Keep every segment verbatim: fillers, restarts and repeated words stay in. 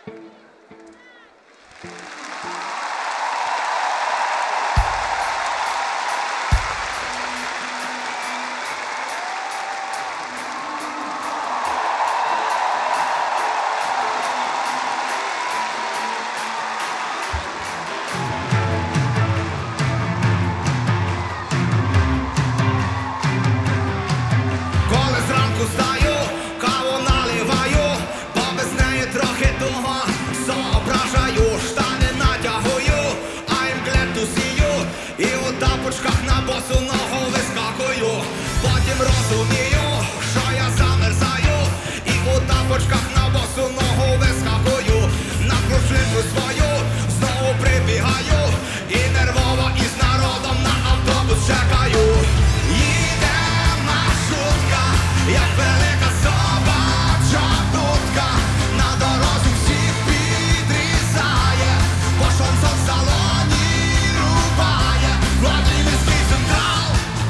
Розумію, що я замерзаю, і у тапочках на босу ногу вискакую, на пружинку свою знову прибігаю, і нервово із народом на автобус чекаю. Їде маршрутка, як велика собача дудка, на дорозі всіх підрізає, бо шансон в салоні рубає. Владимирський централ,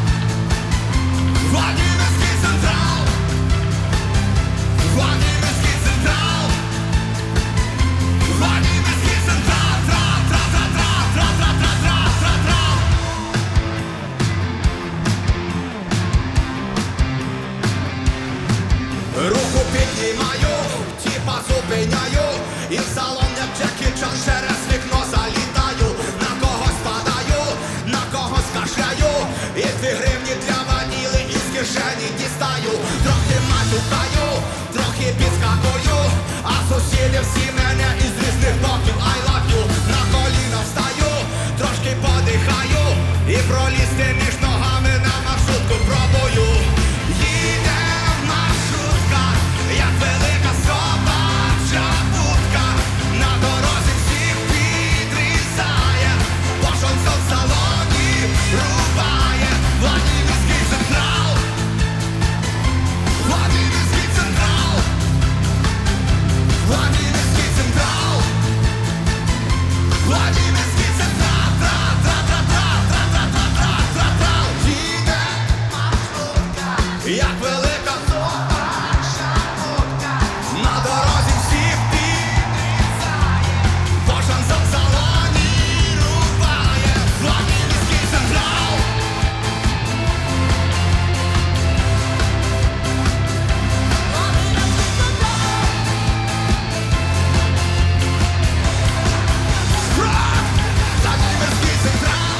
Владимирский централ, Владимирский централ, Владимирский централ, тра-тра-тра-тра-тра-тра-тра-тра-тра. Руку піднімаю, тіпа зупиняю, і в салон як Джекі Чан через вікно залітаю. На когось падаю, на когось кашляю, і дві гривні для ваніли із кишені дістаю. Трохи матюкаю, трохи підскакую, а сусіди всі мене із різних боків I love you. На коліна встаю, трошки подихаю, і пролізти між ногами на маршрутку пробую. Їде маршрутка, як велика собача будка, на дорозі всіх підрізає, бо шансон в салоні рубає. Владимирський централ, Владимирський централ, Владимирський централ, Владимирський централ, тра-тра-тра-тра-тра-тра-тра-тра-тра. Їде маршрутка, як велика собача будка, на дорозі всіх підрізає, бо шансон в салоні рубає. Владимирський централ, Владимирський централ,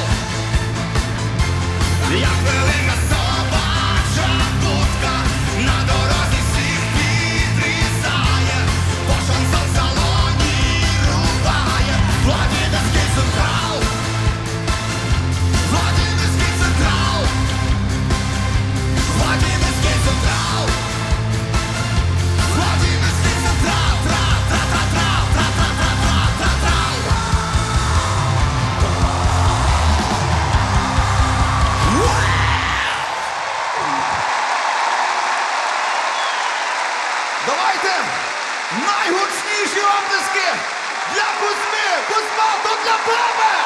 як велика собача будка, на дорозі всіх підрізає, бо шансон в салоні рубає. Владимирський централ, Владимирський централ, Владимирський централ, Владимирський централ, тра-тра-тра-тра-тра-тра-тра-тра-тра. Давайте найгучніші оплески для Кузьми! Кузьма, то для тебе!